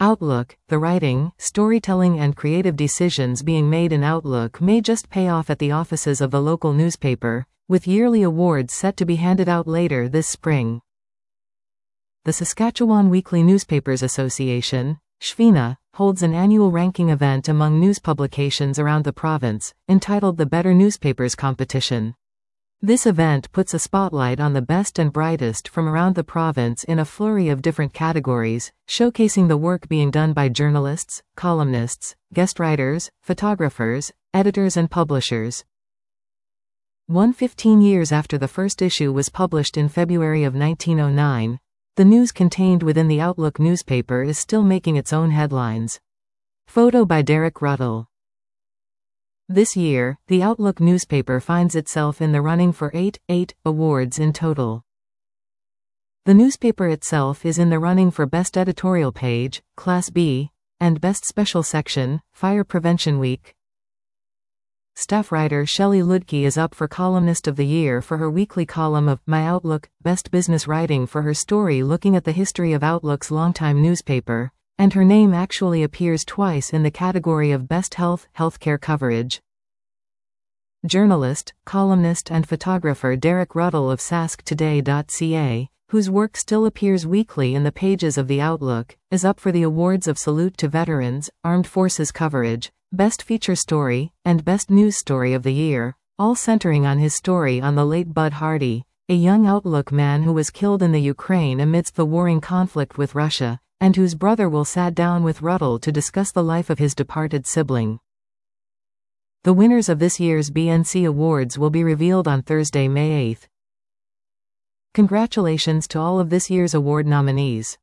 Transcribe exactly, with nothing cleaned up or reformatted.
Outlook, the writing, storytelling and creative decisions being made in Outlook may just pay off at the offices of the local newspaper, with yearly awards set to be handed out later this spring. The Saskatchewan Weekly Newspapers Association, S W N A, holds an annual ranking event among news publications around the province, entitled the Better Newspapers Competition. This event puts a spotlight on the best and brightest from around the province in a flurry of different categories, showcasing the work being done by journalists, columnists, guest writers, photographers, editors and publishers. One fifteen years after the first issue was published in February of nineteen oh nine, the news contained within the Outlook newspaper is still making its own headlines. Photo by Derek Ruddle. This year, the Outlook newspaper finds itself in the running for eight, eight awards in total. The newspaper itself is in the running for Best Editorial Page, Class B, and Best Special Section, Fire Prevention Week. Staff writer Shelley Ludke is up for Columnist of the Year for her weekly column of My Outlook, Best Business Writing for her story looking at the history of Outlook's longtime newspaper, and her name actually appears twice in the category of Best Health, Healthcare Coverage. Journalist, columnist and photographer Derek Ruddle of sask today dot c a, whose work still appears weekly in the pages of the Outlook, is up for the awards of Salute to Veterans, Armed Forces Coverage, Best Feature Story, and Best News Story of the Year, all centering on his story on the late Bud Hardy, a young Outlook man who was killed in the Ukraine amidst the warring conflict with Russia, and whose brother will sat down with Ruddle to discuss the life of his departed sibling. The winners of this year's B N C Awards will be revealed on Thursday, May eighth. Congratulations to all of this year's award nominees.